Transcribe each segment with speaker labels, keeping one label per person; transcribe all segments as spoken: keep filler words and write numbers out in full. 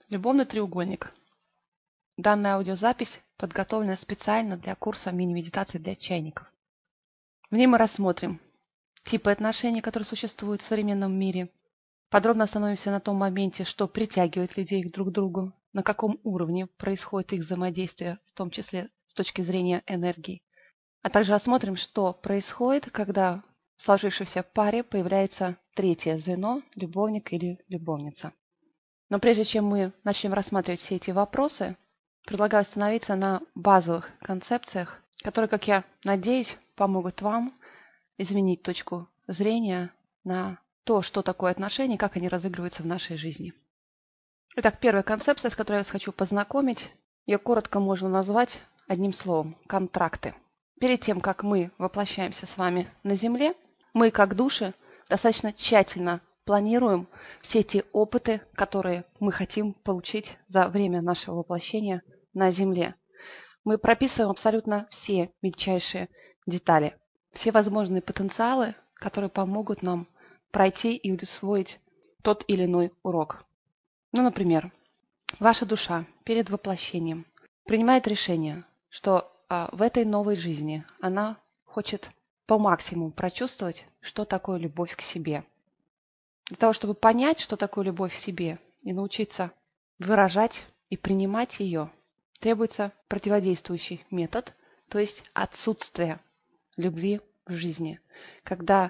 Speaker 1: Любовный треугольник. Данная аудиозапись подготовлена специально для курса мини-медитации для чайников. В ней мы рассмотрим типы отношений, которые существуют в современном мире. Подробно остановимся на том моменте, что притягивает людей друг к другу, на каком уровне происходит их взаимодействие, в том числе с точки зрения энергии. А также рассмотрим, что происходит, когда в сложившейся паре появляется третье звено, любовник или любовница. Но прежде чем мы начнем рассматривать все эти вопросы, предлагаю остановиться на базовых концепциях, которые, как я надеюсь, помогут вам изменить точку зрения на то, что такое отношения и как они разыгрываются в нашей жизни. Итак, первая концепция, с которой я вас хочу познакомить, ее коротко можно назвать одним словом – контракты. Перед тем, как мы воплощаемся с вами на Земле, мы, как души, достаточно тщательно планируем все те опыты, которые мы хотим получить за время нашего воплощения на Земле. Мы прописываем абсолютно все мельчайшие детали, все возможные потенциалы, которые помогут нам пройти и усвоить тот или иной урок. Ну, например, ваша душа перед воплощением принимает решение, что а, в этой новой жизни она хочет по максимуму прочувствовать, что такое любовь к себе. Для того, чтобы понять, что такое любовь к себе, и научиться выражать и принимать ее, требуется противодействующий метод, то есть отсутствие любви в жизни. Когда,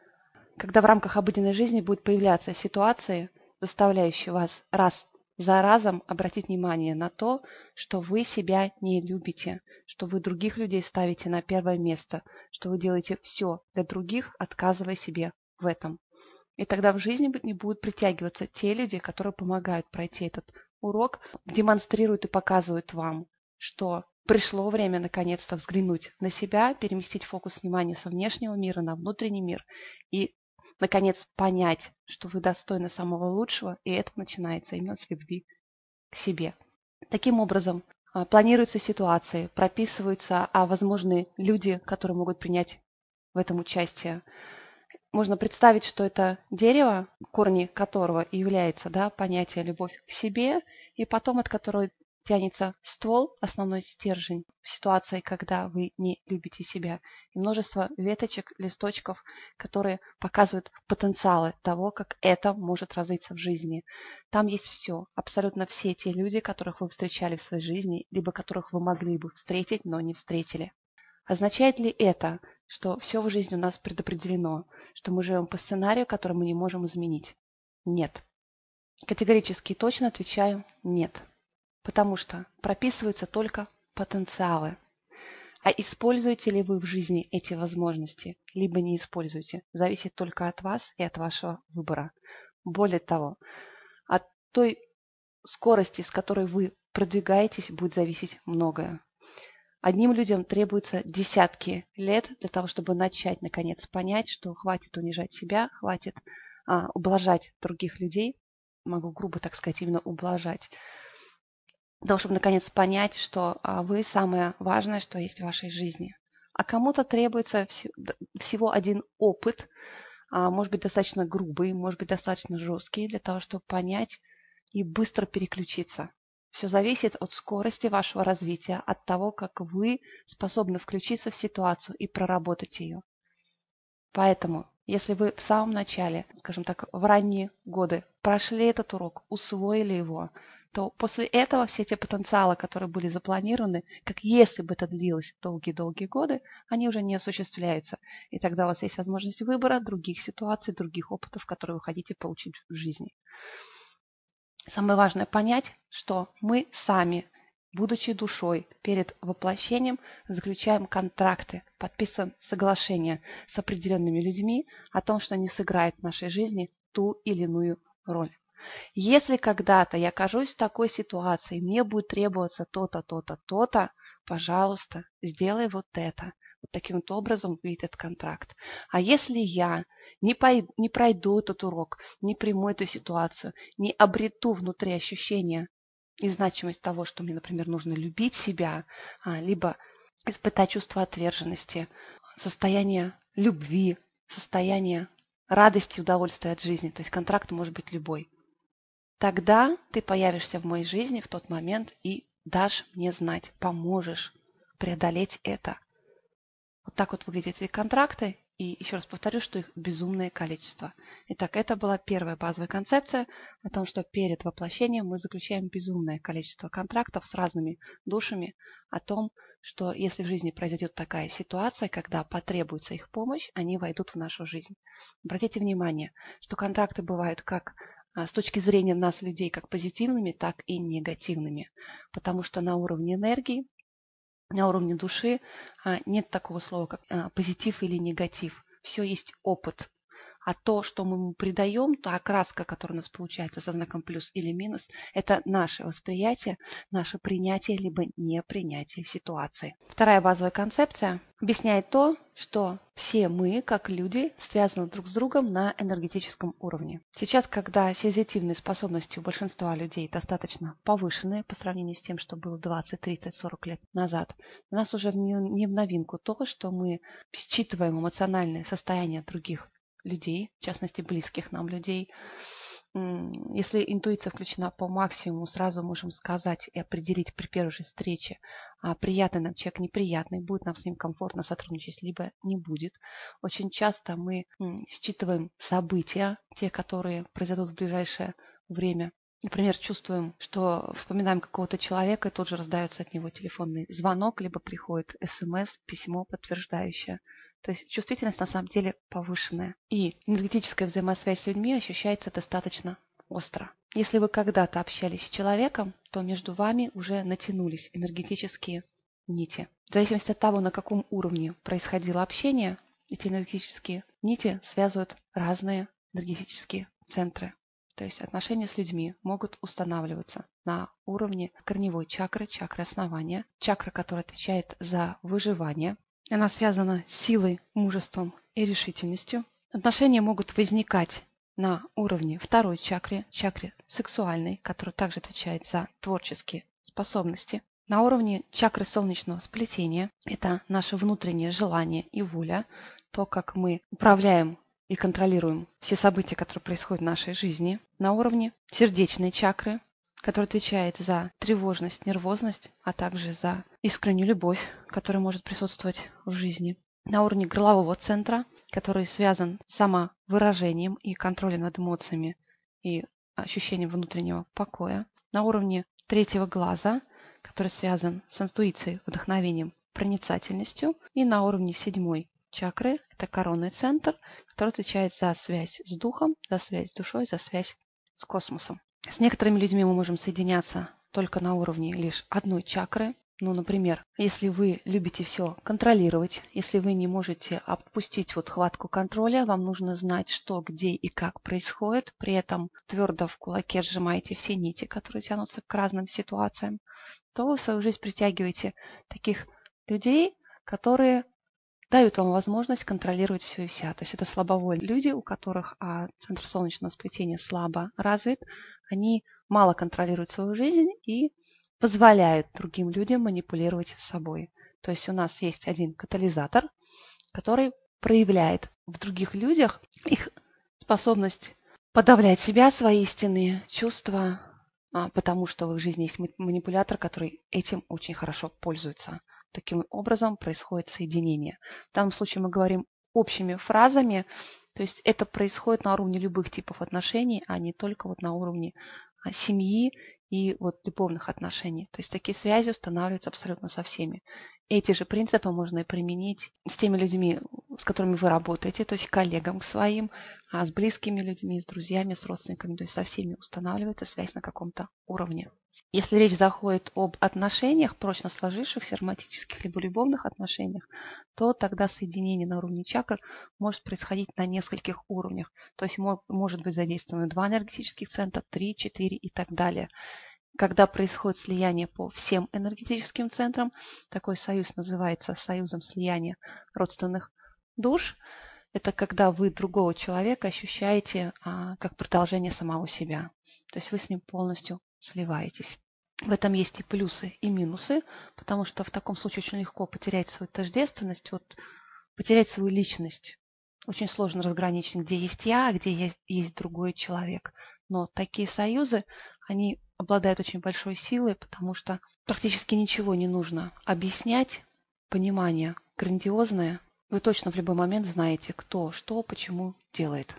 Speaker 1: когда в рамках обыденной жизни будут появляться ситуации, заставляющие вас раз за разом обратить внимание на то, что вы себя не любите, что вы других людей ставите на первое место, что вы делаете все для других, отказывая себе в этом. И тогда в жизни не будут притягиваться те люди, которые помогают пройти этот урок, демонстрируют и показывают вам, что пришло время наконец-то взглянуть на себя, переместить фокус внимания со внешнего мира на внутренний мир и, наконец, понять, что вы достойны самого лучшего, и это начинается именно с любви к себе. Таким образом, планируются ситуации, прописываются а возможные люди, которые могут принять в этом участие. Можно представить, что это дерево, корни которого и является да, понятие любовь к себе, и потом от которого тянется ствол, основной стержень, в ситуации, когда вы не любите себя. И множество веточек, листочков, которые показывают потенциалы того, как это может развиться в жизни. Там есть все, абсолютно все те люди, которых вы встречали в своей жизни, либо которых вы могли бы встретить, но не встретили. Означает ли это, что все в жизни у нас предопределено, что мы живем по сценарию, который мы не можем изменить? Нет. Категорически и точно отвечаю нет. Потому что прописываются только потенциалы. А используете ли вы в жизни эти возможности, либо не используете, зависит только от вас и от вашего выбора. Более того, от той скорости, с которой вы продвигаетесь, будет зависеть многое. Одним людям требуется десятки лет для того, чтобы начать, наконец, понять, что хватит унижать себя, хватит а, ублажать других людей, могу грубо так сказать, именно ублажать, для того, чтобы, наконец, понять, что а, вы самое важное, что есть в вашей жизни. А кому-то требуется всего один опыт, а, может быть, достаточно грубый, может быть, достаточно жесткий, для того, чтобы понять и быстро переключиться. Все зависит от скорости вашего развития, от того, как вы способны включиться в ситуацию и проработать ее. Поэтому, если вы в самом начале, скажем так, в ранние годы прошли этот урок, усвоили его, то после этого все те потенциалы, которые были запланированы, как если бы это длилось долгие-долгие годы, они уже не осуществляются. И тогда у вас есть возможность выбора других ситуаций, других опытов, которые вы хотите получить в жизни. Самое важное понять, что мы сами, будучи душой, перед воплощением заключаем контракты, подписываем соглашения с определенными людьми о том, что они сыграют в нашей жизни ту или иную роль. Если когда-то я окажусь в такой ситуации, мне будет требоваться то-то, то-то, то-то, пожалуйста, сделай вот это. Вот таким вот образом выйдет этот контракт. А если я не, пой, не пройду этот урок, не приму эту ситуацию, не обрету внутри ощущения и значимость того, что мне, например, нужно любить себя, а, либо испытать чувство отверженности, состояние любви, состояние радости, удовольствия от жизни, то есть контракт может быть любой. тогда ты появишься в моей жизни в тот момент и дашь мне знать, поможешь преодолеть это. Вот так вот выглядят эти контракты. И еще раз повторю, что их безумное количество. Итак, это была первая базовая концепция о том, что перед воплощением мы заключаем безумное количество контрактов с разными душами о том, что если в жизни произойдет такая ситуация, когда потребуется их помощь, они войдут в нашу жизнь. Обратите внимание, что контракты бывают как с точки зрения нас, людей, как позитивными, так и негативными. Потому что на уровне энергии, на уровне души нет такого слова, как позитив или негатив. Все есть опыт. А то, что мы ему придаем, та окраска, которая у нас получается со знаком плюс или минус, это наше восприятие, наше принятие либо непринятие ситуации. Вторая базовая концепция объясняет то, что все мы, как люди, связаны друг с другом на энергетическом уровне. Сейчас, когда сензитивные способности у большинства людей достаточно повышенные по сравнению с тем, что было двадцать, тридцать, сорок лет назад, у нас уже не в новинку то, что мы считываем эмоциональное состояние других людей, в частности, близких нам людей. Если интуиция включена по максимуму, сразу можем сказать и определить при первой же встрече, а приятный нам человек, неприятный, будет нам с ним комфортно сотрудничать, либо не будет. Очень часто мы считываем события, те, которые произойдут в ближайшее время. Например, чувствуем, что вспоминаем какого-то человека, и тут же раздается от него телефонный звонок, либо приходит смс, письмо подтверждающее. То есть чувствительность на самом деле повышенная. И энергетическая взаимосвязь с людьми ощущается достаточно остро. Если вы когда-то общались с человеком, то между вами уже натянулись энергетические нити. В зависимости от того, на каком уровне происходило общение, эти энергетические нити связывают разные энергетические центры. То есть отношения с людьми могут устанавливаться на уровне корневой чакры, чакры основания, чакра, которая отвечает за выживание. Она связана с силой, мужеством и решительностью. Отношения могут возникать на уровне второй чакры, чакры сексуальной, которая также отвечает за творческие способности. На уровне чакры солнечного сплетения это наше внутреннее желание и воля, то, как мы управляем и контролируем все события, которые происходят в нашей жизни. На уровне сердечной чакры, которая отвечает за тревожность, нервозность, а также за искреннюю любовь, которая может присутствовать в жизни. На уровне горлового центра, который связан с самовыражением и контролем над эмоциями и ощущением внутреннего покоя. На уровне третьего глаза, который связан с интуицией, вдохновением, проницательностью. И на уровне седьмой чакры, это коронный центр, который отвечает за связь с духом, за связь с душой, за связь с космосом. С некоторыми людьми мы можем соединяться только на уровне лишь одной чакры. Ну, например, если вы любите все контролировать, если вы не можете отпустить вот хватку контроля, вам нужно знать, что, где и как происходит, при этом твердо в кулаке сжимаете все нити, которые тянутся к разным ситуациям, то вы в свою жизнь притягиваете таких людей, которые дают вам возможность контролировать все и вся. То есть это слабовольные люди, у которых а, центр солнечного сплетения слабо развит, они мало контролируют свою жизнь и позволяют другим людям манипулировать собой. То есть у нас есть один катализатор, который проявляет в других людях их способность подавлять себя, свои истинные чувства, а, потому что в их жизни есть манипулятор, который этим очень хорошо пользуется. Таким образом происходит соединение. В данном случае мы говорим общими фразами, то есть это происходит на уровне любых типов отношений, а не только вот на уровне семьи и вот любовных отношений. То есть такие связи устанавливаются абсолютно со всеми. Эти же принципы можно и применить с теми людьми, с которыми вы работаете, то есть к коллегам, к своим, а с близкими людьми, с друзьями, с родственниками, то есть со всеми устанавливается связь на каком-то уровне. Если речь заходит об отношениях, прочно сложившихся, романтических либо любовных отношениях, то тогда соединение на уровне чакр может происходить на нескольких уровнях. То есть может быть задействованы два энергетических центра, три, четыре и так далее. Когда происходит слияние по всем энергетическим центрам, такой союз называется союзом слияния родственных душ. Это когда вы другого человека ощущаете а, как продолжение самого себя. То есть вы с ним полностью сливаетесь. В этом есть и плюсы, и минусы, потому что в таком случае очень легко потерять свою тождественность, вот, потерять свою личность. Очень сложно разграничить, где есть я, а где есть, есть другой человек. Но такие союзы, они обладают очень большой силой, потому что практически ничего не нужно объяснять, понимание грандиозное. Вы точно в любой момент знаете, кто, что, почему делает.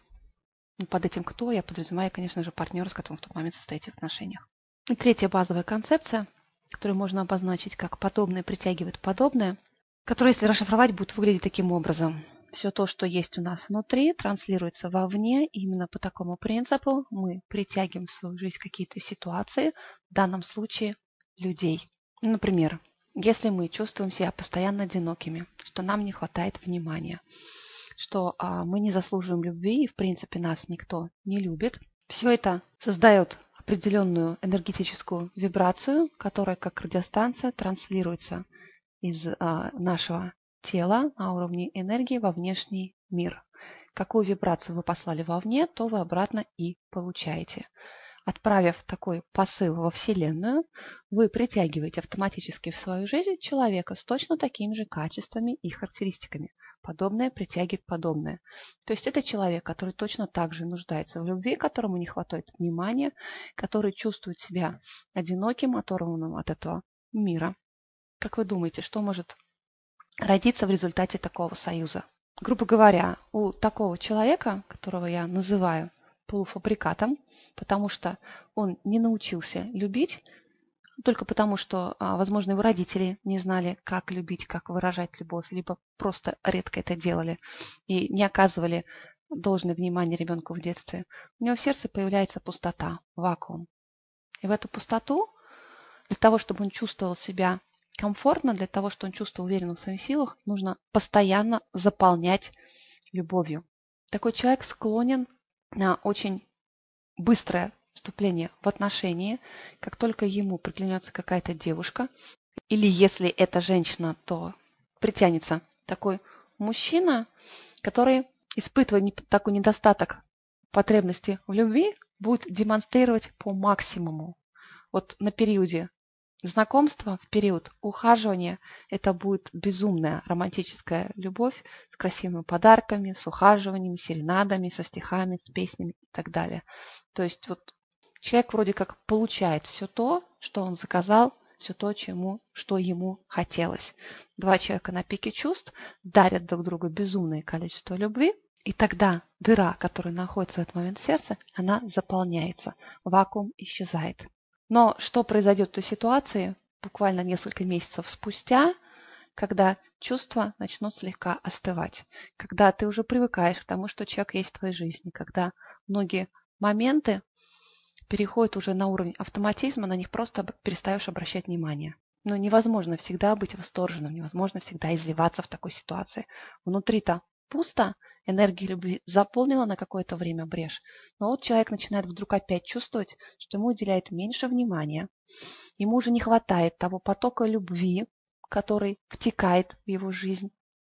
Speaker 1: И под этим «кто» я подразумеваю, конечно же, партнера, с которым в тот момент состоите в отношениях. И третья базовая концепция, которую можно обозначить как подобное притягивает подобное, которая, если расшифровать, будет выглядеть таким образом. Все то, что есть у нас внутри, транслируется вовне. И именно по такому принципу мы притягиваем в свою жизнь какие-то ситуации, в данном случае людей. Например, если мы чувствуем себя постоянно одинокими, что нам не хватает внимания, что а, мы не заслуживаем любви и, в принципе, нас никто не любит, все это создает определенную энергетическую вибрацию, которая как радиостанция транслируется из а, нашего тела на уровне энергии во внешний мир. Какую вибрацию вы послали вовне, то вы обратно и получаете. Отправив такой посыл во Вселенную, вы притягиваете автоматически в свою жизнь человека с точно такими же качествами и характеристиками. Подобное притягивает подобное. То есть это человек, который точно так же нуждается в любви, которому не хватает внимания, который чувствует себя одиноким, оторванным от этого мира. Как вы думаете, что может родиться в результате такого союза? Грубо говоря, у такого человека, которого я называю полуфабрикатом, потому что он не научился любить, только потому что, возможно, его родители не знали, как любить, как выражать любовь, либо просто редко это делали и не оказывали должное внимание ребенку в детстве. У него в сердце появляется пустота, вакуум. И в эту пустоту, для того, чтобы он чувствовал себя комфортно, для того, чтобы он чувствовал уверенно в своих силах, нужно постоянно заполнять любовью. Такой человек склонен на очень быстрое вступление в отношения, как только ему приглянется какая-то девушка, или если это женщина, то притянется такой мужчина, который, испытывая такой недостаток потребности в любви, будет демонстрировать по максимуму. Вот на периоде знакомства, в период ухаживания это будет безумная романтическая любовь с красивыми подарками, с ухаживаниями, серенадами, со стихами, с песнями и так далее. То есть вот человек вроде как получает все то, что он заказал, все то, чему, что ему хотелось. Два человека на пике чувств дарят друг другу безумное количество любви, и тогда дыра, которая находится в этот момент в сердце, она заполняется, вакуум исчезает. Но что произойдет в той ситуации буквально несколько месяцев спустя, когда чувства начнут слегка остывать, когда ты уже привыкаешь к тому, что человек есть в твоей жизни, когда многие моменты переходят уже на уровень автоматизма, на них просто перестаешь обращать внимание. Но невозможно всегда быть восторженным, невозможно всегда изливаться в такой ситуации. Внутри-то пусто, энергия любви заполнила на какое-то время брешь. Но вот человек начинает вдруг опять чувствовать, что ему уделяют меньше внимания. Ему уже не хватает того потока любви, который втекает в его жизнь.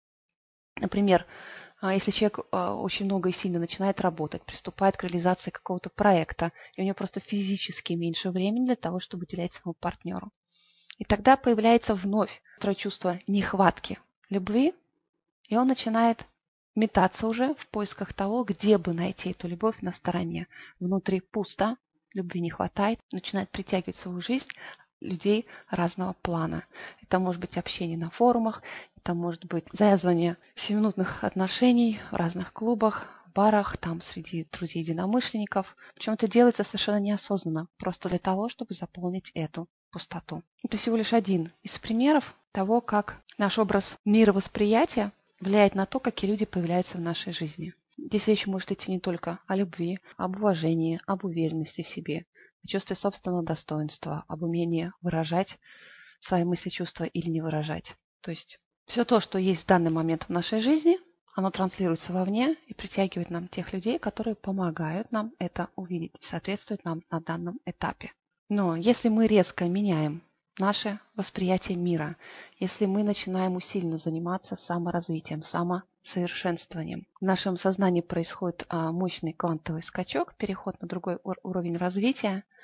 Speaker 1: Например, если человек очень много и сильно начинает работать, приступает к реализации какого-то проекта, и у него просто физически меньше времени для того, чтобы уделять своему партнеру. И тогда появляется вновь второе чувство нехватки любви, и он начинает метаться уже в поисках того, где бы найти эту любовь на стороне. Внутри пусто, любви не хватает, начинает притягивать в свою жизнь людей разного плана. Это может быть общение на форумах, это может быть завязывание сиюминутных отношений в разных клубах, барах, там среди друзей-единомышленников. Причем это делается совершенно неосознанно, просто для того, чтобы заполнить эту пустоту. Это всего лишь один из примеров того, как наш образ мировосприятия влияет на то, какие люди появляются в нашей жизни. Здесь речь может идти не только о любви, об уважении, об уверенности в себе, о чувстве собственного достоинства, об умении выражать свои мысли, чувства или не выражать. То есть все то, что есть в данный момент в нашей жизни, оно транслируется вовне и притягивает нам тех людей, которые помогают нам это увидеть, соответствуют нам на данном этапе. Но если мы резко меняем наше восприятие мира, если мы начинаем усиленно заниматься саморазвитием, самосовершенствованием, в нашем сознании происходит а, мощный квантовый скачок, переход на другой ур- уровень развития,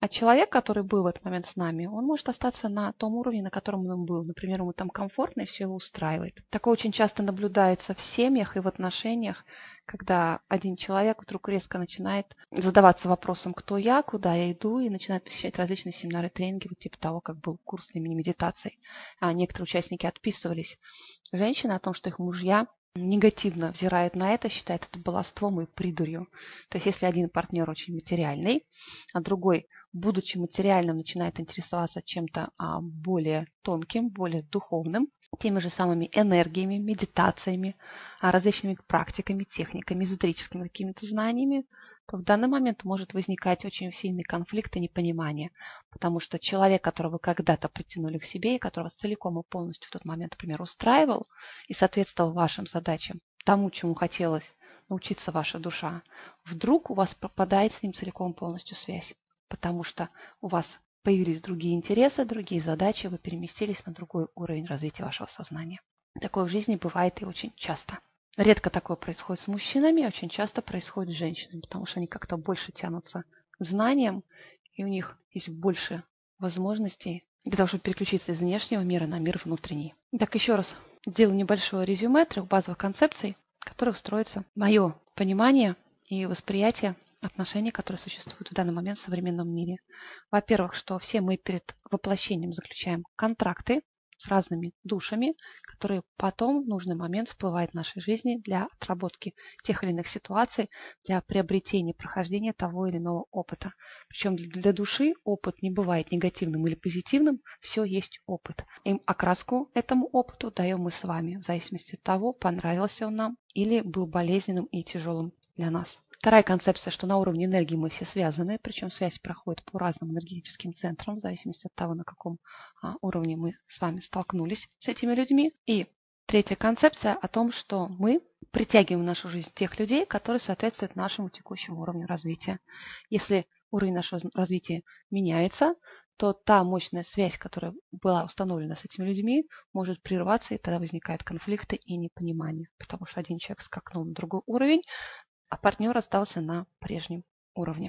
Speaker 1: А человек, который был в этот момент с нами, он может остаться на том уровне, на котором он был. Например, ему там комфортно и все его устраивает. Такое очень часто наблюдается в семьях и в отношениях, когда один человек вдруг резко начинает задаваться вопросом, кто я, куда я иду, и начинает посещать различные семинары, тренинги, вот типа того, как был курс для мини-медитаций. А некоторые участники отписывались. Женщины о том, что их мужья негативно взирают на это, считают это баловством и придурью. То есть если один партнер очень материальный, а другой, будучи материальным, начинает интересоваться чем-то а, более тонким, более духовным, теми же самыми энергиями, медитациями, а, различными практиками, техниками, эзотерическими какими-то знаниями, то в данный момент может возникать очень сильный конфликт и непонимание, потому что человек, которого вы когда-то притянули к себе и которого целиком и полностью в тот момент, например, устраивал и соответствовал вашим задачам, тому, чему хотелось научиться ваша душа, вдруг у вас пропадает с ним целиком и полностью связь, потому что у вас появились другие интересы, другие задачи, вы переместились на другой уровень развития вашего сознания. Такое в жизни бывает и очень часто. Редко такое происходит с мужчинами, очень часто происходит с женщинами, потому что они как-то больше тянутся к знаниям, и у них есть больше возможностей для того, чтобы переключиться из внешнего мира на мир внутренний. Так, еще раз сделаю небольшое резюме трех базовых концепций, в которых строится мое понимание и восприятие отношений, которые существуют в данный момент в современном мире. Во-первых, что все мы перед воплощением заключаем контракты с разными душами, которые потом в нужный момент всплывают в нашей жизни для отработки тех или иных ситуаций, для приобретения, прохождения того или иного опыта. Причем для души опыт не бывает негативным или позитивным, все есть опыт. И окраску этому опыту даем мы с вами, в зависимости от того, понравился он нам или был болезненным и тяжелым для нас. Вторая концепция, что на уровне энергии мы все связаны, причем связь проходит по разным энергетическим центрам, в зависимости от того, на каком а, уровне мы с вами столкнулись с этими людьми. И третья концепция о том, что мы притягиваем в нашу жизнь тех людей, которые соответствуют нашему текущему уровню развития. Если уровень нашего развития меняется, то та мощная связь, которая была установлена с этими людьми, может прерваться, и тогда возникают конфликты и непонимание, потому что один человек скакнул на другой уровень, а партнер остался на прежнем уровне.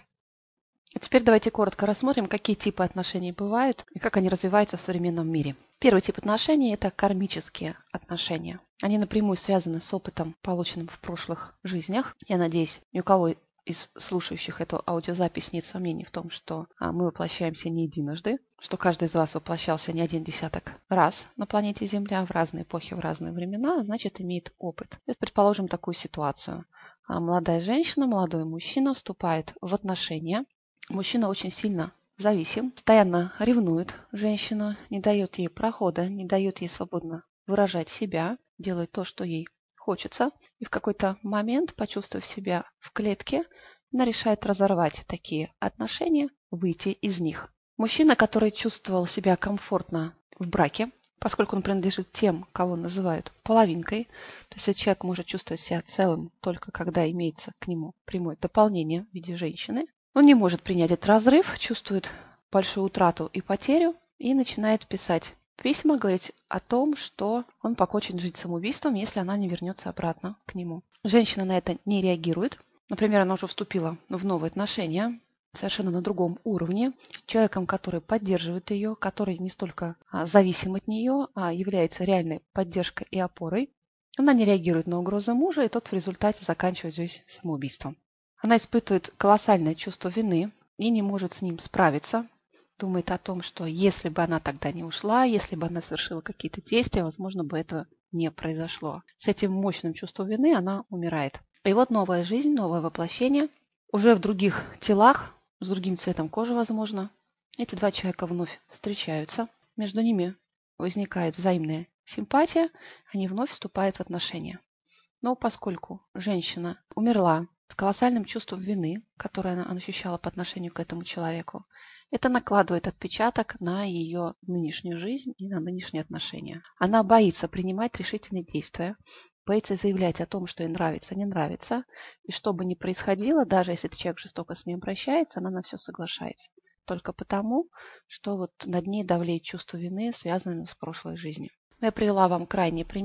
Speaker 1: А теперь давайте коротко рассмотрим, какие типы отношений бывают и как они развиваются в современном мире. Первый тип отношений – это кармические отношения. Они напрямую связаны с опытом, полученным в прошлых жизнях. Я надеюсь, ни у кого из слушающих эту аудиозапись нет сомнений в том, что мы воплощаемся не единожды, что каждый из вас воплощался не один десяток раз на планете Земля в разные эпохи, в разные времена, а значит, имеет опыт. То есть, предположим такую ситуацию. Молодая женщина, молодой мужчина вступает в отношения. Мужчина очень сильно зависим, постоянно ревнует женщину, не дает ей прохода, не дает ей свободно выражать себя, делает то, что ей хочется. И в какой-то момент, почувствовав себя в клетке, она решает разорвать такие отношения, выйти из них. Мужчина, который чувствовал себя комфортно в браке, поскольку он принадлежит тем, кого называют половинкой, то есть человек может чувствовать себя целым только когда имеется к нему прямое дополнение в виде женщины, он не может принять этот разрыв, чувствует большую утрату и потерю и начинает писать письма, говорить о том, что он покончит жить самоубийством, если она не вернется обратно к нему. Женщина на это не реагирует. Например, она уже вступила в новые отношения, совершенно на другом уровне, с человеком, который поддерживает ее, который не столько зависим от нее, а является реальной поддержкой и опорой. Она не реагирует на угрозы мужа, и тот в результате заканчивает жизнь самоубийством. Она испытывает колоссальное чувство вины и не может с ним справиться. Думает о том, что если бы она тогда не ушла, если бы она совершила какие-то действия, возможно, бы этого не произошло. С этим мощным чувством вины она умирает. И вот новая жизнь, новое воплощение, уже в других телах, с другим цветом кожи, возможно. Эти два человека вновь встречаются. Между ними возникает взаимная симпатия, они вновь вступают в отношения. Но поскольку женщина умерла с колоссальным чувством вины, которое она ощущала по отношению к этому человеку, это накладывает отпечаток на ее нынешнюю жизнь и на нынешние отношения. Она боится принимать решительные действия, боится заявлять о том, что ей нравится, не нравится. И что бы ни происходило, даже если этот человек жестоко с ней обращается, она на все соглашается. Только потому, что вот над ней давлеет чувство вины, связанное с прошлой жизнью. Я привела вам крайний пример.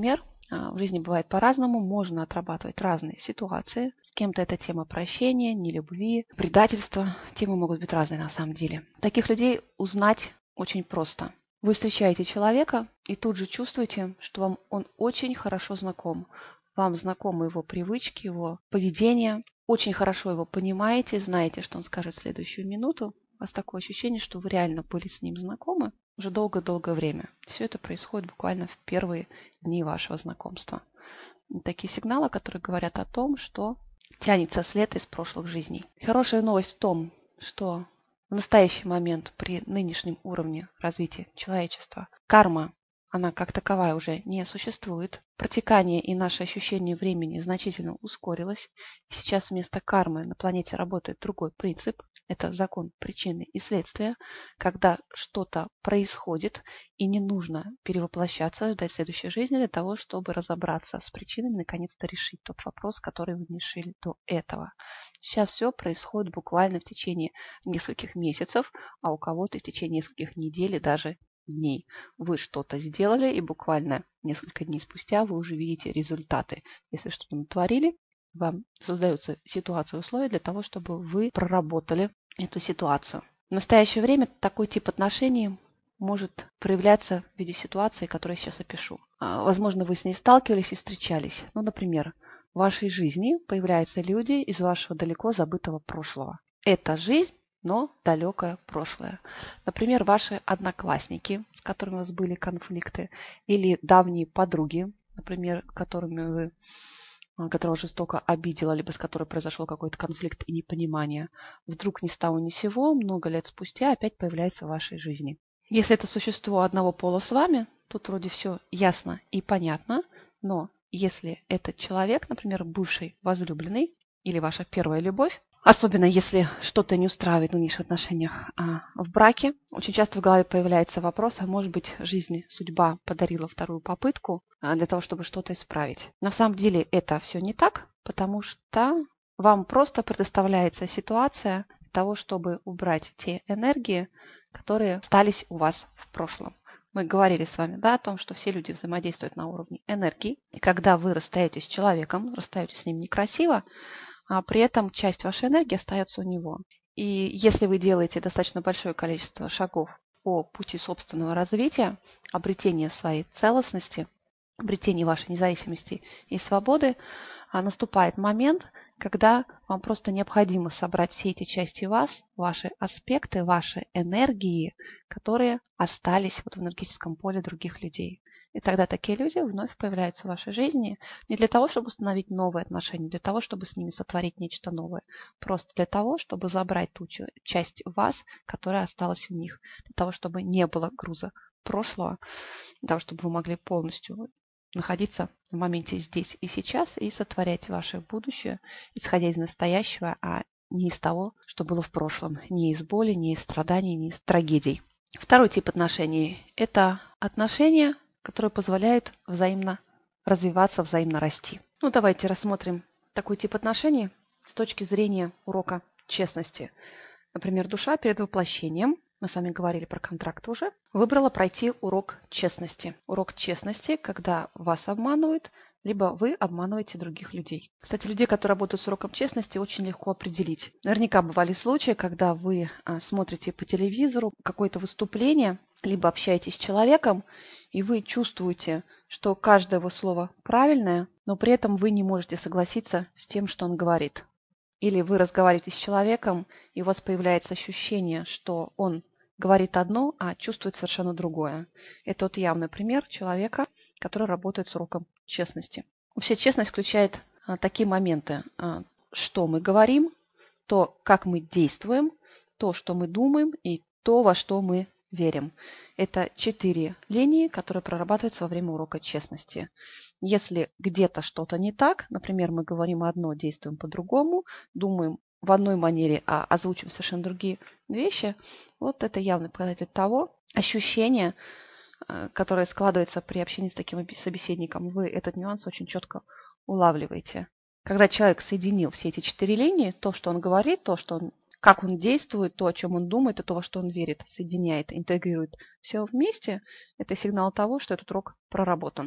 Speaker 1: В жизни бывает по-разному, можно отрабатывать разные ситуации. С кем-то это тема прощения, нелюбви, предательства. Темы могут быть разные на самом деле. Таких людей узнать очень просто. Вы встречаете человека и тут же чувствуете, что вам он очень хорошо знаком. Вам знакомы его привычки, его поведение. Очень хорошо его понимаете, знаете, что он скажет в следующую минуту. У вас такое ощущение, что вы реально были с ним знакомы уже долгое-долгое время. Все это происходит буквально в первые дни вашего знакомства. Такие сигналы, которые говорят о том, что тянется след из прошлых жизней. Хорошая новость в том, что в настоящий момент при нынешнем уровне развития человечества карма, она как таковая уже не существует. Протекание и наше ощущение времени значительно ускорилось. Сейчас вместо кармы на планете работает другой принцип. Это закон причины и следствия, когда что-то происходит, и не нужно перевоплощаться, ждать следующей жизни для того, чтобы разобраться с причинами, наконец-то решить тот вопрос, который вы не решили до этого. Сейчас все происходит буквально в течение нескольких месяцев, а у кого-то в течение нескольких недель и даже дней. Вы что-то сделали, и буквально несколько дней спустя вы уже видите результаты. Если что-то натворили, вам создаются ситуации, условия для того, чтобы вы проработали эту ситуацию. В настоящее время такой тип отношений может проявляться в виде ситуации, которую я сейчас опишу. Возможно, вы с ней сталкивались и встречались. Ну, например, в вашей жизни появляются люди из вашего далеко забытого прошлого. Это жизнь, но далекое прошлое. Например, ваши одноклассники, с которыми у вас были конфликты, или давние подруги, например, которыми вы которого жестоко обидела, либо с которой произошел какой-то конфликт и непонимание, вдруг ни с того ни с сего, много лет спустя опять появляется в вашей жизни. Если это существо одного пола с вами, тут вроде все ясно и понятно, но если этот человек, например, бывший возлюбленный или ваша первая любовь, особенно если что-то не устраивает в нынешних отношениях а, в браке, очень часто в голове появляется вопрос, а может быть, жизнь, судьба подарила вторую попытку а, для того, чтобы что-то исправить. На самом деле это все не так, потому что вам просто предоставляется ситуация для того, чтобы убрать те энергии, которые остались у вас в прошлом. Мы говорили с вами, да, о том, что все люди взаимодействуют на уровне энергии. И когда вы расстаетесь с человеком, расстаетесь с ним некрасиво, а при этом часть вашей энергии остается у него. И если вы делаете достаточно большое количество шагов по пути собственного развития, обретения своей целостности, обретения вашей независимости и свободы, наступает момент, когда вам просто необходимо собрать все эти части вас, ваши аспекты, ваши энергии, которые остались вот в энергетическом поле других людей. И тогда такие люди вновь появляются в вашей жизни не для того, чтобы установить новые отношения, для того, чтобы с ними сотворить нечто новое, просто для того, чтобы забрать ту часть вас, которая осталась у них, для того, чтобы не было груза прошлого, для того, чтобы вы могли полностью находиться в моменте здесь и сейчас и сотворять ваше будущее, исходя из настоящего, а не из того, что было в прошлом, не из боли, не из страданий, не из трагедий. Второй тип отношений – это отношения, которые позволяют взаимно развиваться, взаимно расти. Ну, давайте рассмотрим такой тип отношений с точки зрения урока честности. Например, душа перед воплощением, мы с вами говорили про контракт уже, выбрала пройти урок честности. Урок честности, когда вас обманывают, либо вы обманываете других людей. Кстати, людей, которые работают с уроком честности, очень легко определить. Наверняка бывали случаи, когда вы смотрите по телевизору какое-то выступление, либо общаетесь с человеком, и вы чувствуете, что каждое его слово правильное, но при этом вы не можете согласиться с тем, что он говорит. Или вы разговариваете с человеком, и у вас появляется ощущение, что он говорит одно, а чувствует совершенно другое. Это вот явный пример человека, который работает с уроком честности. Вообще честность включает а, такие моменты, а, что мы говорим, то, как мы действуем, то, что мы думаем, и то, во что мы верим. Это четыре линии, которые прорабатываются во время урока честности. Если где-то что-то не так, например, мы говорим одно, действуем по-другому, думаем в одной манере, а озвучим совершенно другие вещи, вот это явный показатель того ощущения, которое складывается при общении с таким собеседником. Вы этот нюанс очень четко улавливаете. Когда человек соединил все эти четыре линии, то, что он говорит, то, что он, как он действует, то, о чем он думает, и то, во что он верит, соединяет, интегрирует все вместе, это сигнал того, что этот урок проработан.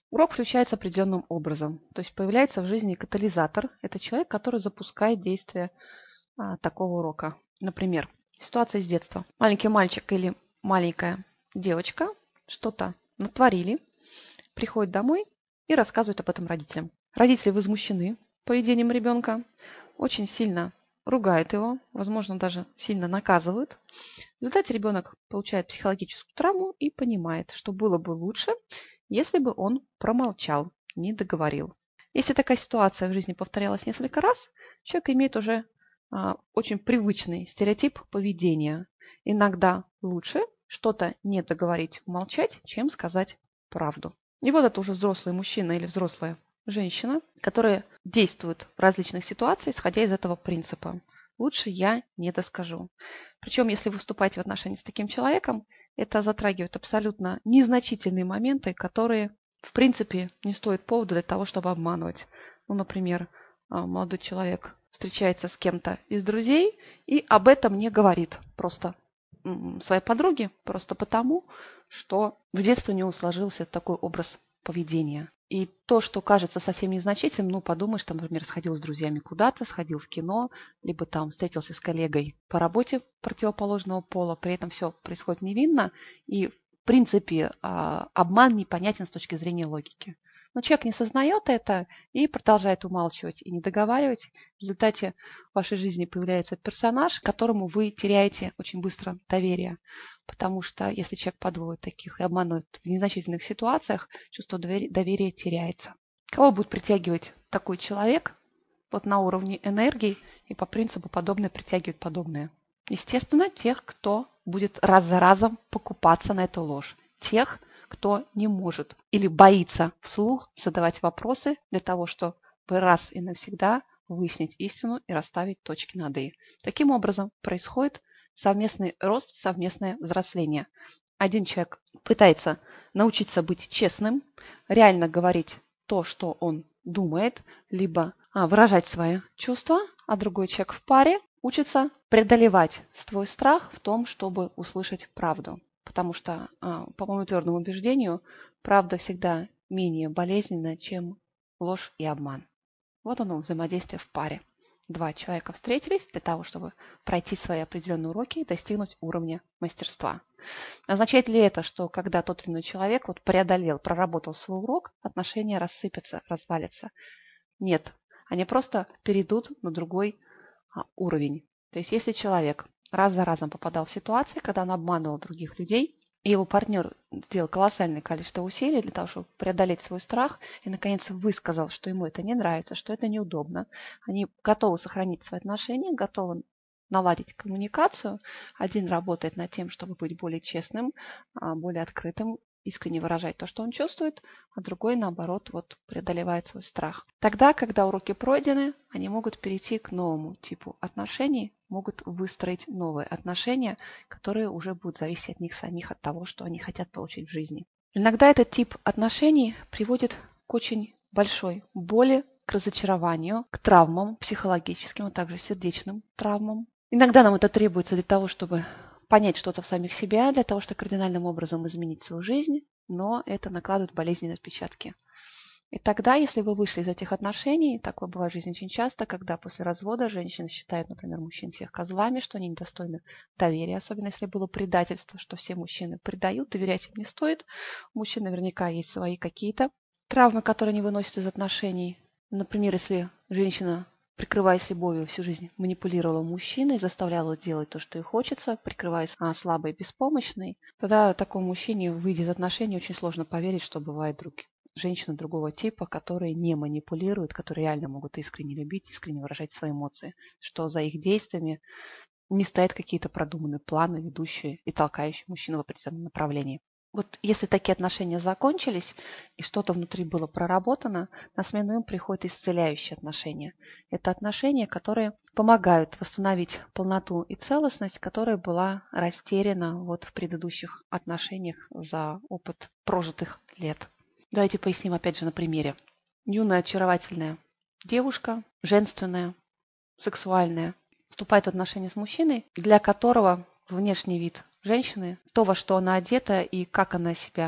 Speaker 1: Урок включается определенным образом. То есть появляется в жизни катализатор. Это человек, который запускает действие а, такого урока. Например, ситуация из детства. Маленький мальчик или маленькая девочка что-то натворили, приходят домой и рассказывают об этом родителям. Родители возмущены поведением ребенка, очень сильно ругают его, возможно, даже сильно наказывают. В результате ребенок получает психологическую травму и понимает, что было бы лучше, если бы он промолчал, не договорил. Если такая ситуация в жизни повторялась несколько раз, человек имеет уже а, очень привычный стереотип поведения. Иногда лучше что-то не договорить, умолчать, чем сказать правду. И вот это уже взрослый мужчина или взрослая женщина, которые действуют в различных ситуациях, исходя из этого принципа. Лучше я не доскажу. Причем, если вы вступаете в отношения с таким человеком, это затрагивает абсолютно незначительные моменты, которые, в принципе, не стоят повода для того, чтобы обманывать. Ну, например, молодой человек встречается с кем-то из друзей и об этом не говорит просто своей подруге, просто потому, что в детстве у него сложился такой образ поведения. И то, что кажется совсем незначительным, ну, подумаешь, там, например, сходил с друзьями куда-то, сходил в кино, либо там встретился с коллегой по работе противоположного пола, при этом все происходит невинно, и, в принципе, обман непонятен с точки зрения логики. Но человек не сознает это и продолжает умалчивать и не договаривать. В результате в вашей жизни появляется персонаж, которому вы теряете очень быстро доверие. Потому что если человек подводит таких и обманывает в незначительных ситуациях, чувство доверия теряется. Кого будет притягивать такой человек? Вот на уровне энергии и по принципу подобное притягивает подобное. Естественно, тех, кто будет раз за разом покупаться на эту ложь. Тех, кто не может или боится вслух задавать вопросы для того, чтобы раз и навсегда выяснить истину и расставить точки над «и». Таким образом происходит совместный рост, совместное взросление. Один человек пытается научиться быть честным, реально говорить то, что он думает, либо а, выражать свои чувства, а другой человек в паре учится преодолевать свой страх в том, чтобы услышать правду. Потому что, по моему твердому убеждению, правда всегда менее болезненна, чем ложь и обман. Вот оно, взаимодействие в паре. Два человека встретились для того, чтобы пройти свои определенные уроки и достигнуть уровня мастерства. Означает ли это, что когда тот или иной человек вот преодолел, проработал свой урок, отношения рассыпятся, развалятся? Нет, они просто перейдут на другой уровень. То есть если человек раз за разом попадал в ситуации, когда он обманывал других людей, и его партнер сделал колоссальное количество усилий для того, чтобы преодолеть свой страх, и, наконец, высказал, что ему это не нравится, что это неудобно. Они готовы сохранить свои отношения, готовы наладить коммуникацию. Один работает над тем, чтобы быть более честным, более открытым, искренне выражать то, что он чувствует, а другой, наоборот, вот преодолевает свой страх. Тогда, когда уроки пройдены, они могут перейти к новому типу отношений, могут выстроить новые отношения, которые уже будут зависеть от них самих, от того, что они хотят получить в жизни. Иногда этот тип отношений приводит к очень большой боли, к разочарованию, к травмам психологическим, а также сердечным травмам. Иногда нам это требуется для того, чтобы понять что-то в самих себя, для того, чтобы кардинальным образом изменить свою жизнь, но это накладывает болезненные отпечатки. И тогда, если вы вышли из этих отношений, такое бывает в жизни очень часто, когда после развода женщины считают, например, мужчин всех козлами, что они недостойны доверия, особенно если было предательство, что все мужчины предают, доверять им не стоит. У мужчин наверняка есть свои какие-то травмы, которые они выносят из отношений. Например, если женщина, прикрываясь любовью, всю жизнь манипулировала мужчиной, заставляла делать то, что ей хочется, прикрываясь слабой и беспомощной, тогда такому мужчине, выйдя из отношений, очень сложно поверить, что бывает друг, женщины другого типа, которые не манипулируют, которые реально могут искренне любить, искренне выражать свои эмоции, что за их действиями не стоят какие-то продуманные планы, ведущие и толкающие мужчину в определенном направлении. Вот если такие отношения закончились, и что-то внутри было проработано, на смену им приходят исцеляющие отношения. Это отношения, которые помогают восстановить полноту и целостность, которая была растеряна вот в предыдущих отношениях за опыт прожитых лет. Давайте поясним опять же на примере. Юная очаровательная девушка, женственная, сексуальная, вступает в отношения с мужчиной, для которого внешний вид женщины, то, во что она одета и как она себя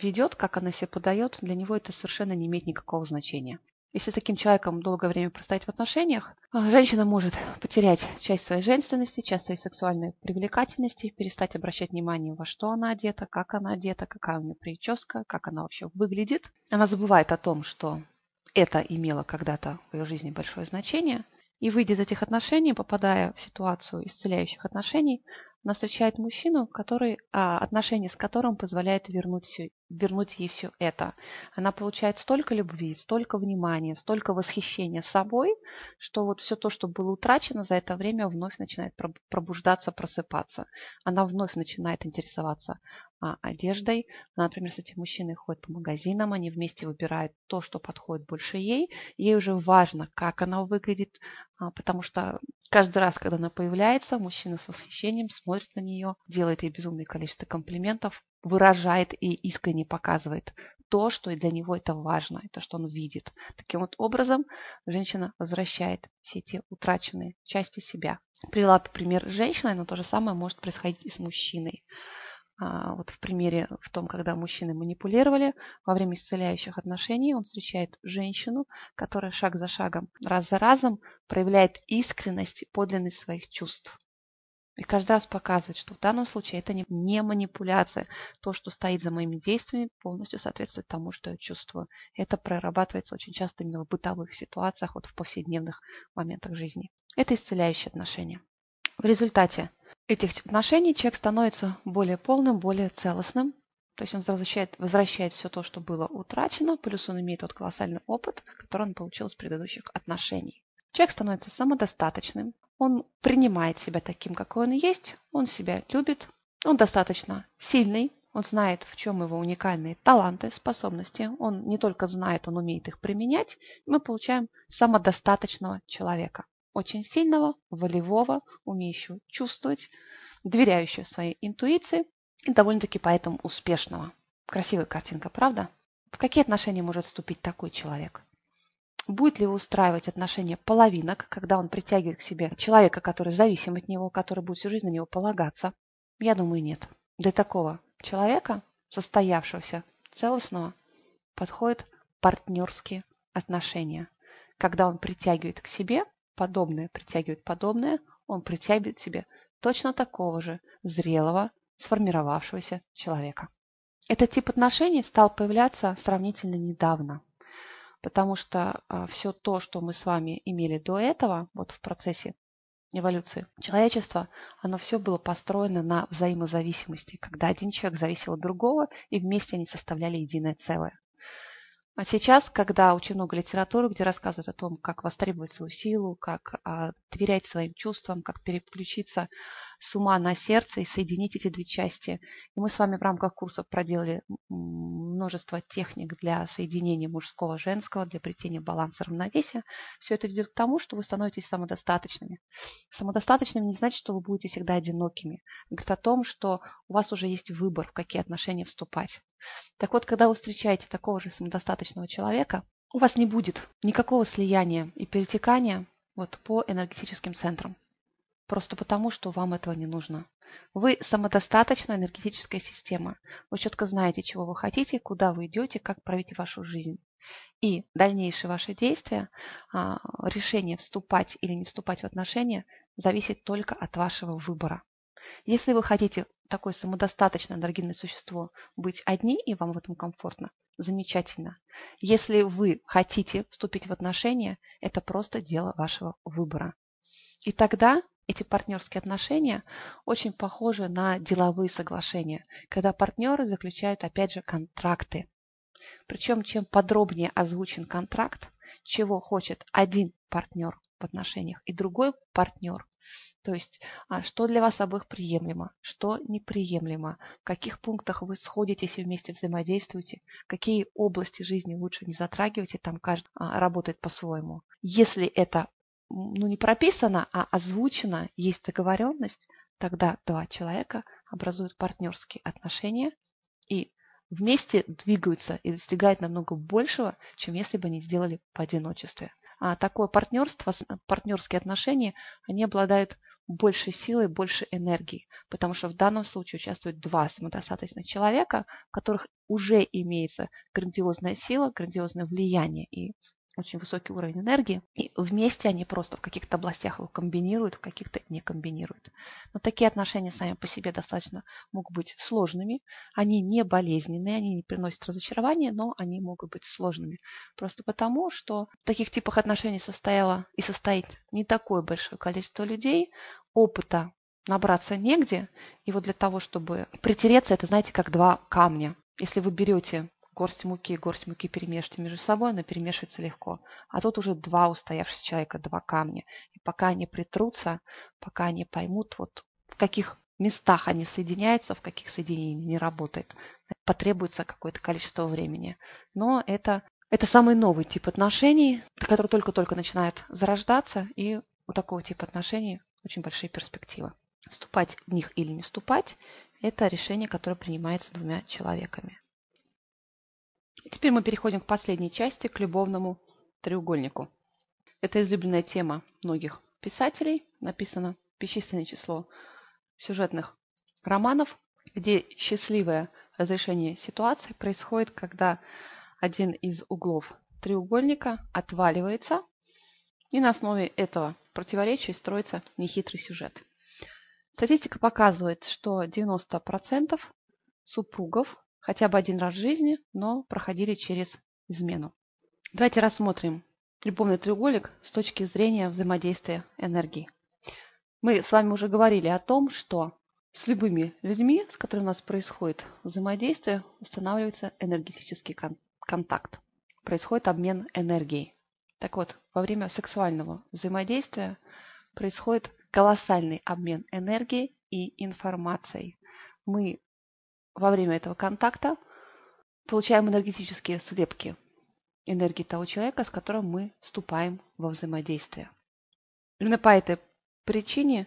Speaker 1: ведет, как она себя подает, для него это совершенно не имеет никакого значения. Если с таким человеком долгое время простоять в отношениях, женщина может потерять часть своей женственности, часть своей сексуальной привлекательности, перестать обращать внимание, во что она одета, как она одета, какая у нее прическа, как она вообще выглядит. Она забывает о том, что это имело когда-то в ее жизни большое значение. И выйдя из этих отношений, попадая в ситуацию исцеляющих отношений, она встречает мужчину, который, а, отношения с которым позволяет вернуть, все, вернуть ей все это. Она получает столько любви, столько внимания, столько восхищения собой, что вот все то, что было утрачено за это время, вновь начинает пробуждаться, просыпаться. Она вновь начинает интересоваться а, одеждой. Она, например, с этим мужчиной ходит по магазинам, они вместе выбирают то, что подходит больше ей. Ей уже важно, как она выглядит, а, потому что каждый раз, когда она появляется, мужчина с восхищением смотрит на нее, делает ей безумное количество комплиментов, выражает и искренне показывает то, что для него это важно, это что он видит. Таким вот образом женщина возвращает все эти утраченные части себя. Привела пример с женщиной, но то же самое может происходить и с мужчиной. Вот в примере в том, когда мужчины манипулировали, во время исцеляющих отношений он встречает женщину, которая шаг за шагом, раз за разом проявляет искренность и подлинность своих чувств. И каждый раз показывает, что в данном случае это не манипуляция. То, что стоит за моими действиями, полностью соответствует тому, что я чувствую. Это прорабатывается очень часто именно в бытовых ситуациях, вот в повседневных моментах жизни. Это исцеляющие отношения. В результате этих отношений человек становится более полным, более целостным. То есть он возвращает, возвращает все то, что было утрачено, плюс он имеет тот колоссальный опыт, который он получил с предыдущих отношений. Человек становится самодостаточным, он принимает себя таким, какой он есть, он себя любит, он достаточно сильный, он знает, в чем его уникальные таланты, способности. Он не только знает, он умеет их применять. И мы получаем самодостаточного человека. Очень сильного, волевого, умеющего чувствовать, доверяющего своей интуиции и довольно-таки поэтому успешного. Красивая картинка, правда? В какие отношения может вступить такой человек? Будет ли его устраивать отношения половинок, когда он притягивает к себе человека, который зависим от него, который будет всю жизнь на него полагаться? Я думаю, нет. Для такого человека, состоявшегося, целостного, подходят партнерские отношения, когда он притягивает к себе подобное, притягивает подобное, он притягивает к себе точно такого же зрелого, сформировавшегося человека. Этот тип отношений стал появляться сравнительно недавно, потому что а, все то, что мы с вами имели до этого, вот в процессе эволюции человечества, оно все было построено на взаимозависимости, когда один человек зависел от другого, и вместе они составляли единое целое. А сейчас, когда очень много литературы, где рассказывают о том, как востребовать свою силу, как а, доверять своим чувствам, как переключиться с ума на сердце и соединить эти две части. И мы с вами в рамках курсов проделали множество техник для соединения мужского и женского, для обретения баланса, равновесия. Все это ведет к тому, что вы становитесь самодостаточными. Самодостаточными не значит, что вы будете всегда одинокими. Говорит о том, что у вас уже есть выбор, в какие отношения вступать. Так вот, когда вы встречаете такого же самодостаточного человека, у вас не будет никакого слияния и перетекания вот по энергетическим центрам. Просто потому, что вам этого не нужно. Вы самодостаточная энергетическая система. Вы четко знаете, чего вы хотите, куда вы идете, как править вашу жизнь. И дальнейшие ваши действия, решение вступать или не вступать в отношения, зависит только от вашего выбора. Если вы хотите такое самодостаточное энергийное существо быть одни, и вам в этом комфортно, замечательно. Если вы хотите вступить в отношения, это просто дело вашего выбора. И тогда эти партнерские отношения очень похожи на деловые соглашения, когда партнеры заключают, опять же, контракты. Причем, чем подробнее озвучен контракт, чего хочет один партнер в отношениях и другой партнер, то есть, что для вас обоих приемлемо, что неприемлемо, в каких пунктах вы сходитесь и вместе взаимодействуете, какие области жизни лучше не затрагивать, и там каждый работает по-своему. Если это ну, не прописано, а озвучено, есть договоренность, тогда два человека образуют партнерские отношения и вместе двигаются и достигают намного большего, чем если бы они сделали в одиночестве. А такое партнерство, партнерские отношения, они обладают больше силы, больше энергии, потому что в данном случае участвуют два самодостаточных человека, в которых уже имеется грандиозная сила, грандиозное влияние и очень высокий уровень энергии, и вместе они просто в каких-то областях его комбинируют, в каких-то не комбинируют. Но такие отношения сами по себе достаточно могут быть сложными, они не болезненные, они не приносят разочарования, но они могут быть сложными. Просто потому, что в таких типах отношений состояло и состоит не такое большое количество людей, опыта набраться негде, и вот для того, чтобы притереться, это, знаете, как два камня. Если вы берете горсть муки, горсть муки перемешиваете между собой, она перемешивается легко. А тут уже два устоявшихся человека, два камня. И пока они притрутся, пока они поймут, вот в каких местах они соединяются, в каких соединениях не работает, потребуется какое-то количество времени. Но это, это самый новый тип отношений, который только-только начинает зарождаться, и у такого типа отношений очень большие перспективы. Вступать в них или не вступать – это решение, которое принимается двумя человеками. И теперь мы переходим к последней части, к любовному треугольнику. Это излюбленная тема многих писателей. Написано бесчисленное число сюжетных романов, где счастливое разрешение ситуации происходит, когда один из углов треугольника отваливается, и на основе этого противоречия строится нехитрый сюжет. Статистика показывает, что девяносто процентов супругов хотя бы один раз в жизни, но проходили через измену. Давайте рассмотрим любовный треугольник с точки зрения взаимодействия энергии. Мы с вами уже говорили о том, что с любыми людьми, с которыми у нас происходит взаимодействие, устанавливается энергетический кон- контакт. Происходит обмен энергией. Так вот, во время сексуального взаимодействия происходит колоссальный обмен энергией и информацией. Мы во время этого контакта получаем энергетические слепки энергии того человека, с которым мы вступаем во взаимодействие. Именно по этой причине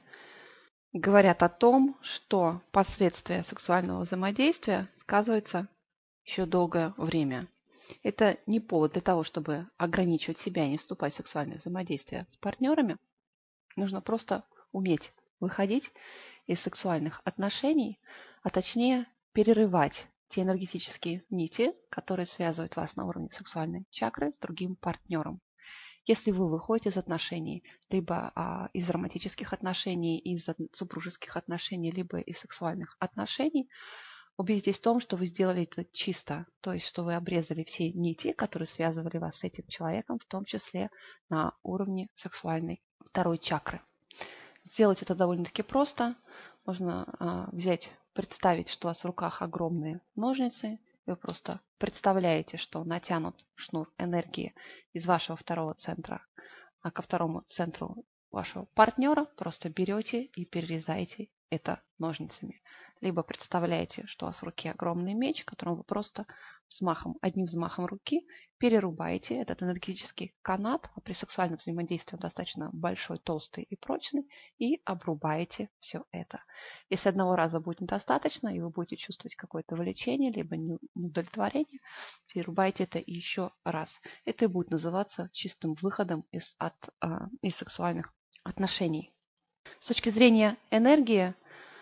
Speaker 1: говорят о том, что последствия сексуального взаимодействия сказываются еще долгое время. Это не повод для того, чтобы ограничивать себя и не вступать в сексуальное взаимодействие с партнерами. Нужно просто уметь выходить из сексуальных отношений, а точнее перерывать те энергетические нити, которые связывают вас на уровне сексуальной чакры с другим партнером. Если вы выходите из отношений, либо а, из романтических отношений, из супружеских отношений, либо из сексуальных отношений, убедитесь в том, что вы сделали это чисто, то есть что вы обрезали все нити, которые связывали вас с этим человеком, в том числе на уровне сексуальной второй чакры. Сделать это довольно-таки просто. Можно а, взять, представить, что у вас в руках огромные ножницы. Вы просто представляете, что натянут шнур энергии из вашего второго центра а ко второму центру вашего партнера. Просто берете и перерезаете это ножницами. Либо представляете, что у вас в руке огромный меч, которым вы просто взмахом, одним взмахом руки перерубаете этот энергетический канат, а при сексуальном взаимодействии он достаточно большой, толстый и прочный, и обрубаете все это. Если одного раза будет недостаточно, и вы будете чувствовать какое-то влечение, либо неудовлетворение, перерубайте это еще раз. Это и будет называться чистым выходом из, от, а, из сексуальных отношений. С точки зрения энергии,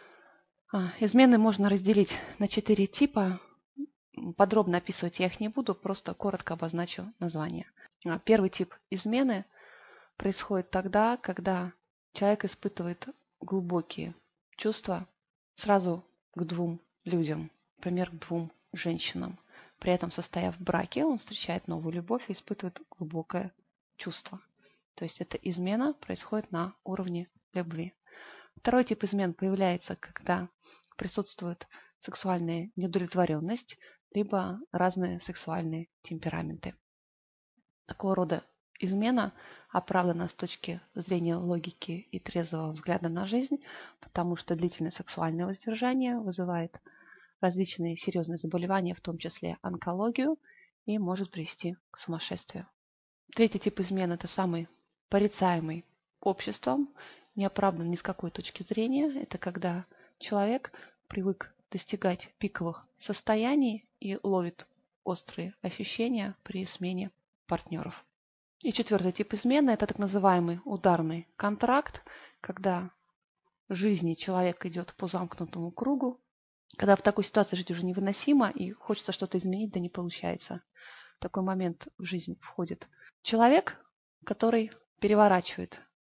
Speaker 1: измены можно разделить на четыре типа. Подробно описывать я их не буду, просто коротко обозначу название. Первый тип измены происходит тогда, когда человек испытывает глубокие чувства сразу к двум людям, например, к двум женщинам. При этом, состояв в браке, он встречает новую любовь и испытывает глубокое чувство. То есть эта измена происходит на уровне любви. Второй тип измен появляется, когда присутствует сексуальная неудовлетворенность, либо разные сексуальные темпераменты. Такого рода измена оправдана с точки зрения логики и трезвого взгляда на жизнь, потому что длительное сексуальное воздержание вызывает различные серьезные заболевания, в том числе онкологию, и может привести к сумасшествию. Третий тип измен – это самый порицаемый обществом, не оправдан ни с какой точки зрения. Это когда человек привык достигать пиковых состояний и ловит острые ощущения при смене партнеров. И четвертый тип измены – это так называемый ударный контракт, когда жизни человек идет по замкнутому кругу, когда в такой ситуации жить уже невыносимо и хочется что-то изменить, да не получается. В такой момент в жизнь входит человек, который переворачивает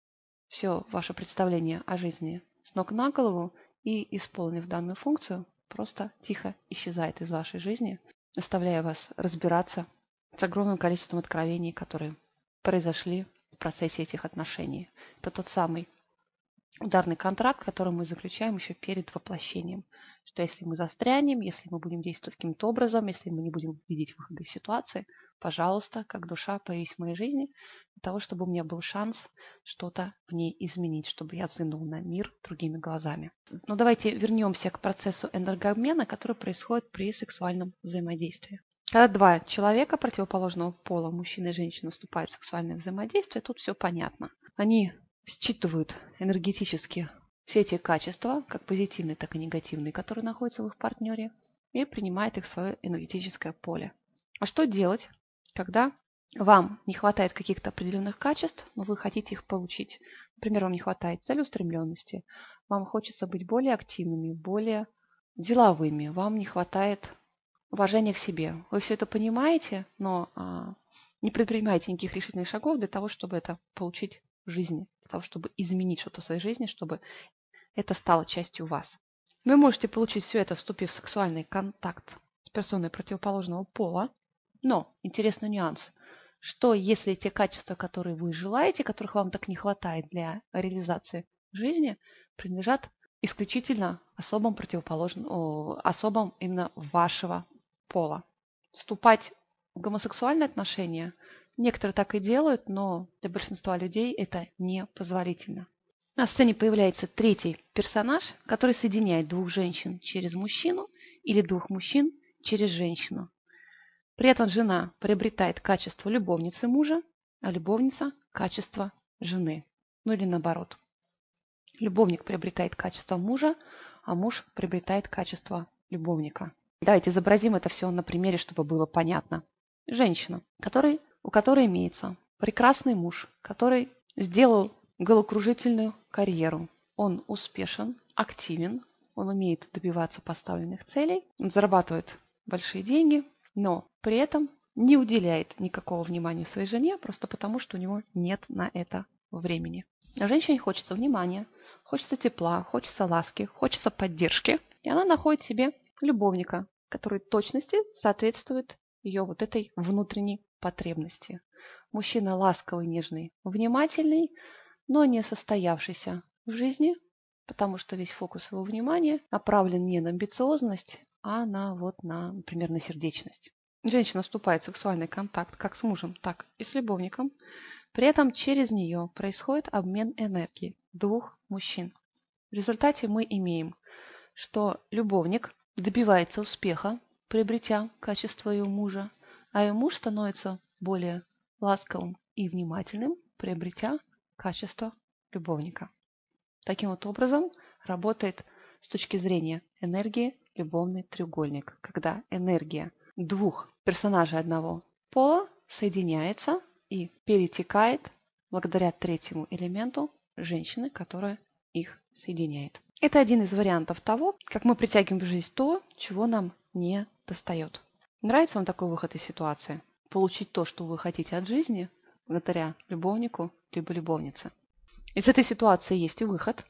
Speaker 1: все ваше представление о жизни с ног на голову и, исполнив данную функцию, просто тихо исчезает из вашей жизни, оставляя вас разбираться с огромным количеством откровений, которые произошли в процессе этих отношений. Это тот самый ударный контракт, который мы заключаем еще перед воплощением. Что если мы застрянем, если мы будем действовать каким-то образом, если мы не будем видеть выхода из ситуации, пожалуйста, как душа, появись в моей жизни, для того, чтобы у меня был шанс что-то в ней изменить, чтобы я взглянул на мир другими глазами. Но давайте вернемся к процессу энергообмена, который происходит при сексуальном взаимодействии. Когда два человека противоположного пола, мужчина и женщина, вступают в сексуальное взаимодействие, тут все понятно. Они считывают энергетически все эти качества, как позитивные, так и негативные, которые находятся в их партнере, и принимают их в свое энергетическое поле. А что делать, когда вам не хватает каких-то определенных качеств, но вы хотите их получить? Например, вам не хватает целеустремленности, вам хочется быть более активными, более деловыми, вам не хватает уважения к себе. Вы все это понимаете, но а, не предпринимаете никаких решительных шагов для того, чтобы это получить в жизни, для того, чтобы изменить что-то в своей жизни, чтобы это стало частью вас. Вы можете получить все это, вступив в сексуальный контакт с персоной противоположного пола, но интересный нюанс, что если те качества, которые вы желаете, которых вам так не хватает для реализации жизни, принадлежат исключительно особам противоположным, особам именно вашего пола. Вступать в гомосексуальные отношения некоторые так и делают, но для большинства людей это непозволительно. На сцене появляется третий персонаж, который соединяет двух женщин через мужчину или двух мужчин через женщину. При этом жена приобретает качество любовницы мужа, а любовница – качество жены. Ну или наоборот. Любовник приобретает качество мужа, а муж приобретает качество любовника. Давайте изобразим это все на примере, чтобы было понятно. Женщина, который, у которой имеется прекрасный муж, который сделал головокружительную карьеру. Он успешен, активен, он умеет добиваться поставленных целей, он зарабатывает большие деньги, но при этом не уделяет никакого внимания своей жене, просто потому, что у него нет на это времени. А женщине хочется внимания, хочется тепла, хочется ласки, хочется поддержки, и она находит себе любовника, который в точности соответствует ее вот этой внутренней потребности. Мужчина ласковый, нежный, внимательный, но не состоявшийся в жизни, потому что весь фокус его внимания направлен не на амбициозность, а на, вот, на, например, на сердечность. Женщина вступает в сексуальный контакт как с мужем, так и с любовником. При этом через нее происходит обмен энергии двух мужчин. В результате мы имеем, что любовник добивается успеха, приобретя качество ее мужа, а ее муж становится более ласковым и внимательным, приобретя качество любовника. Таким вот образом работает с точки зрения энергии любовный треугольник, когда энергия двух персонажей одного пола соединяется и перетекает благодаря третьему элементу женщины, которая их соединяет. Это один из вариантов того, как мы притягиваем в жизнь то, чего нам не достает. Нравится вам такой выход из ситуации? Получить то, что вы хотите от жизни, благодаря любовнику либо любовнице. Из этой ситуации есть и выход.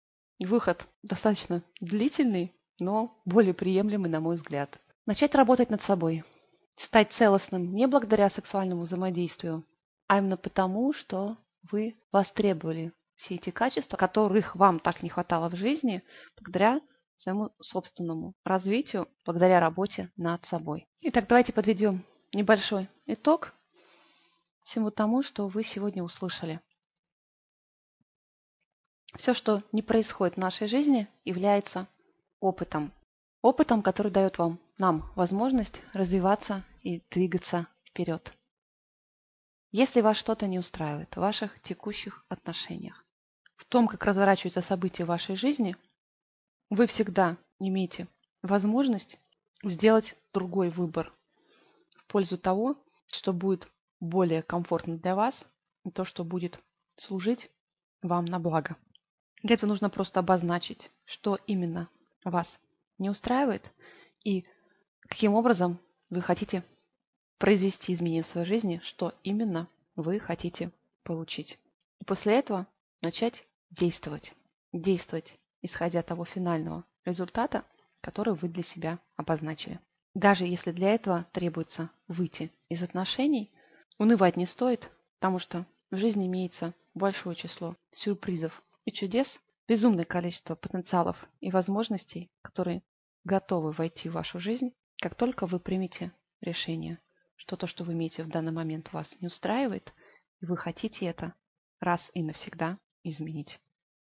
Speaker 1: Выход достаточно длительный, но более приемлемый, на мой взгляд. Начать работать над собой. Стать целостным не благодаря сексуальному взаимодействию, а именно потому, что вы востребовали все эти качества, которых вам так не хватало в жизни, благодаря своему собственному развитию, благодаря работе над собой. Итак, давайте подведем небольшой итог всему тому, что вы сегодня услышали. Все, что не происходит в нашей жизни, является опытом. Опытом, который дает вам, нам возможность развиваться и двигаться вперед. Если вас что-то не устраивает в ваших текущих отношениях, в том, как разворачиваются события в вашей жизни, вы всегда имеете возможность сделать другой выбор в пользу того, что будет более комфортно для вас, и то, что будет служить вам на благо. Для этого нужно просто обозначить, что именно вас не устраивает и каким образом вы хотите произвести изменения в своей жизни, что именно вы хотите получить. И после этого начать действовать. Действовать, исходя того финального результата, который вы для себя обозначили. Даже если для этого требуется выйти из отношений, унывать не стоит, потому что в жизни имеется большое число сюрпризов и чудес, безумное количество потенциалов и возможностей, которые готовы войти в вашу жизнь, как только вы примете решение, что то, что вы имеете в данный момент, вас не устраивает, и вы хотите это раз и навсегда изменить.